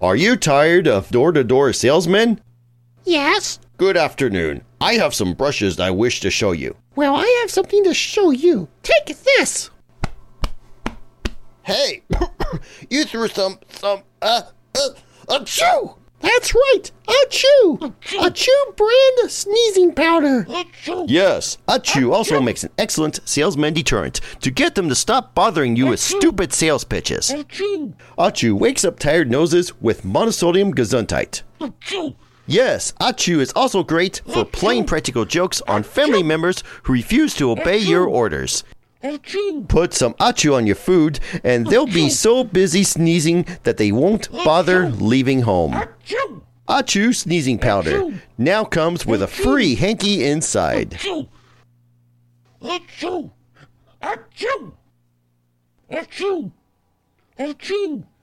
Are you tired of door-to-door salesmen? Yes. Good afternoon. I have some brushes I wish to show you. Well, I have something to show you. Take this. Hey, you threw some, achoo! That's right. Achoo. Achoo brand sneezing powder. Yes, Achoo also makes an excellent salesman deterrent to get them to stop bothering you with stupid sales pitches. Achoo wakes up tired noses with monosodium gesundheit. Yes, Achoo is also great for plain practical jokes on family members who refuse to obey your orders. Put some Achoo on your food, and they'll be so busy sneezing that they won't bother leaving home. Achoo sneezing powder now comes with a free hanky inside. Achoo! Achoo! Achoo! Achoo! Achoo!